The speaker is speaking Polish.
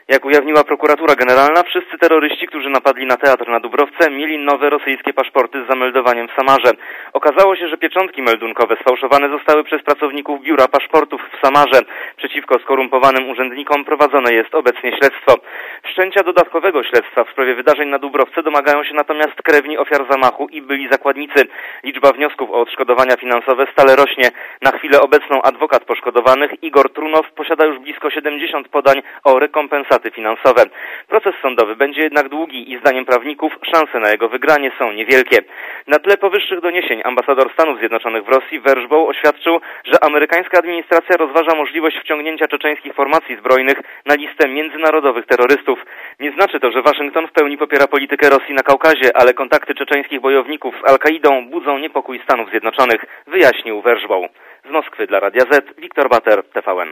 Jak ujawniła prokuratura generalna, wszyscy terroryści, którzy napadli na teatr na Dubrowce, mieli nowe rosyjskie paszporty z zameldowaniem w Samarze. Okazało się, że pieczątki meldunkowe sfałszowane zostały przez pracowników biura paszportów w Samarze. Przeciwko skorumpowanym urzędnikom prowadzone jest obecnie śledztwo. Wszczęcia dodatkowego śledztwa w sprawie wydarzeń na Dubrowce domagają się natomiast krewni ofiar zamachu i byli zakładnicy. Liczba wniosków o odszkodowania finansowe stale rośnie. Na chwilę obecną adwokat poszkodowanych Igor Trunow posiada już blisko 70 podań o rekompensaty finansowe. Proces sądowy będzie jednak długi i zdaniem prawników szanse na jego wygranie są niewielkie. Na tle powyższych doniesień ambasador Stanów Zjednoczonych w Rosji Vershbow oświadczył, że amerykańska administracja rozważa możliwość wciągnięcia czeczeńskich formacji zbrojnych na listę międzynarodowych terrorystów. Nie znaczy to, że Waszyngton w pełni popiera politykę Rosji na Kaukazie, ale kontakty czeczeńskich bojowników z Al-Kaidą budzą niepokój Stanów Zjednoczonych, wyjaśnił Vershbow. Z Moskwy dla Radia Z, Wiktor Bater, TVN.